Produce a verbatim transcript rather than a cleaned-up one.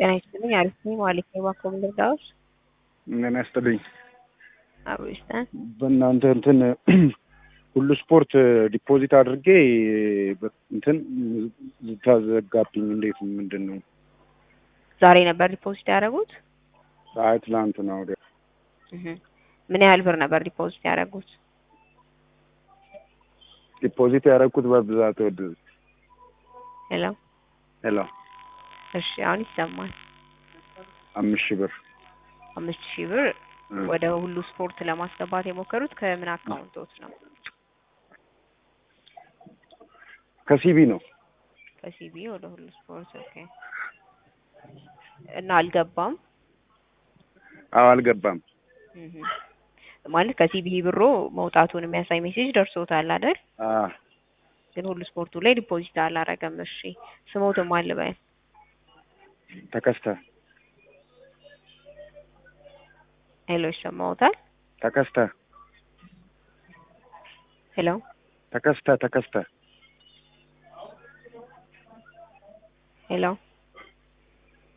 ጤና ይስጥልኝ አሪፍ ነኝ ማለት ነው ባኮም ልርዳውስ ምን ያስጥልኝ አብስታን በእናንተ እንትን ሁሉ ስፖርት ዲፖዚት አድርጌ እንትን ተዘጋብኝ እንዴት ምንድነው ዛሬ ነበር ዲፖዚት ያደረጉት አይ ትላንት ነው ወደ እህ ምን ያህል ብር ነበር ዲፖዚት ያደረጉት ዲፖዚት ያደረኩት በብዛት ወደ ሄሎ ሄሎ እሺ አሁን ይሰማል አምስት ሺህ ብር አምስት ሺህ ብር ወደ ሁሉ ስፖርት ለማስገባት የሞከሩት ከምን አካውንቶት ነው ከሲቢ ነው ከሲቢ ወደ ሁሉ ስፖርት ኦኬ እና አልገባም አዎ አልገባም እህ ማለት ከሲቢ ብሮ መውጣቱን የሚያሳይ ሜሴጅ ደርሶታል አይደል አዎ ግን ሁሉ ስፖርቱ ላይ ዲፖዚት አላረገም እሺ ስሞትም አልበይ ተከስተ ሄሎ ይሰማዎታል ተከስተ ሄሎ ተከስተ ተከስተ ሄሎ